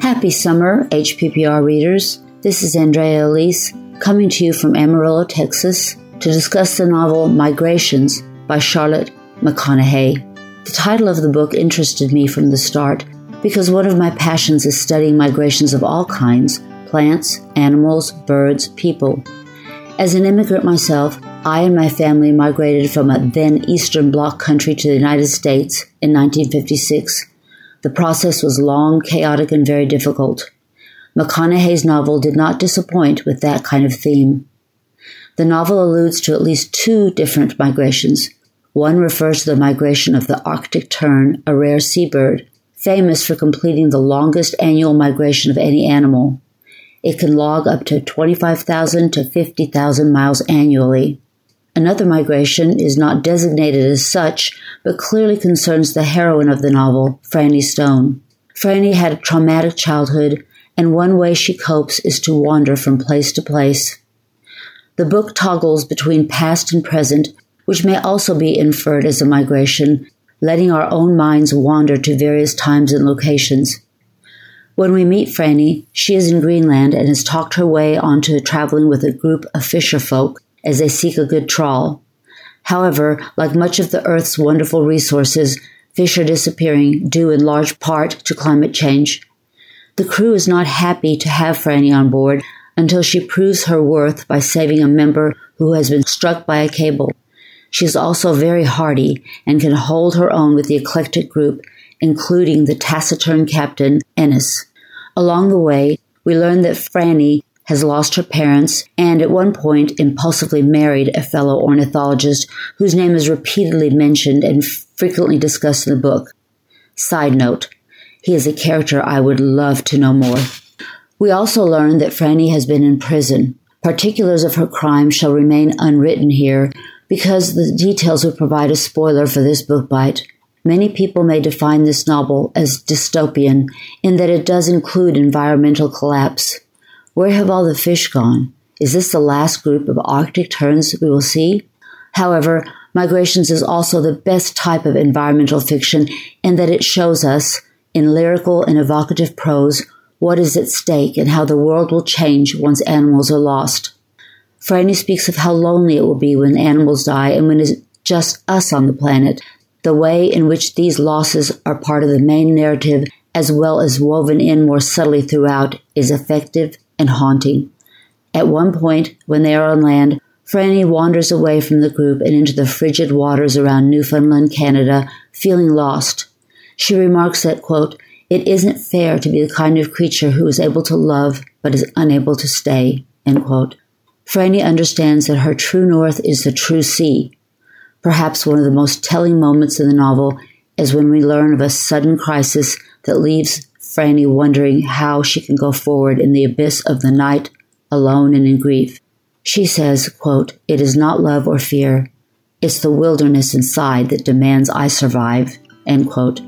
Happy summer, HPPR readers. This is Andrea Elise coming to you from Amarillo, Texas, to discuss the novel Migrations by Charlotte McConaghay. The title of the book interested me from the start because one of my passions is studying migrations of all kinds: plants, animals, birds, people. As an immigrant myself, I and my family migrated from a then Eastern Bloc country to the United States in 1956. The process was long, chaotic, and very difficult. McConaghay's novel did not disappoint with that kind of theme. The novel alludes to at least two different migrations. One refers to the migration of the Arctic tern, a rare seabird, famous for completing the longest annual migration of any animal. It can log up to 25,000 to 50,000 miles annually. Another migration is not designated as such, but clearly concerns the heroine of the novel, Franny Stone. Franny had a traumatic childhood, and one way she copes is to wander from place to place. The book toggles between past and present, which may also be inferred as a migration, letting our own minds wander to various times and locations. When we meet Franny, she is in Greenland and has talked her way onto traveling with a group of fisherfolk as they seek a good trawl. However, like much of the Earth's wonderful resources, fish are disappearing due in large part to climate change. The crew is not happy to have Franny on board until she proves her worth by saving a member who has been struck by a cable. She is also very hardy and can hold her own with the eclectic group, including the taciturn captain, Ennis. Along the way, we learn that Franny has lost her parents and at one point impulsively married a fellow ornithologist whose name is repeatedly mentioned and frequently discussed in the book. Side note, he is a character I would love to know more. We also learn that Franny has been in prison. Particulars of her crime shall remain unwritten here because the details would provide a spoiler for this book bite. Many people may define this novel as dystopian in that it does include environmental collapse. Where have all the fish gone? Is this the last group of Arctic terns we will see? However, Migrations is also the best type of environmental fiction in that it shows us, in lyrical and evocative prose, what is at stake and how the world will change once animals are lost. Franny speaks of how lonely it will be when animals die and when it's just us on the planet. The way in which these losses are part of the main narrative, as well as woven in more subtly throughout, is effective and haunting. At one point, when they are on land, Franny wanders away from the group and into the frigid waters around Newfoundland, Canada, feeling lost. She remarks that, quote, "It isn't fair to be the kind of creature who is able to love but is unable to stay," end quote. Franny understands that her true north is the true sea. Perhaps one of the most telling moments in the novel is when we learn of a sudden crisis that leaves Franny wondering how she can go forward in the abyss of the night, alone and in grief. She says, quote, "It is not love or fear. It's the wilderness inside that demands I survive," end quote.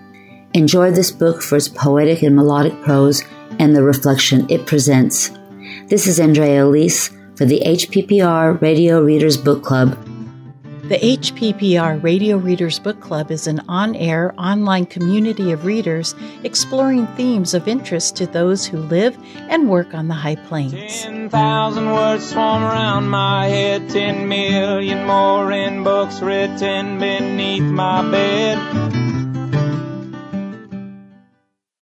Enjoy this book for its poetic and melodic prose and the reflection it presents. This is Andrea Elise for the HPPR Radio Readers Book Club. The HPPR Radio Readers Book Club is an on-air, online community of readers exploring themes of interest to those who live and work on the High Plains. 10,000 words swarm around my head, 10 million more in books written beneath my bed.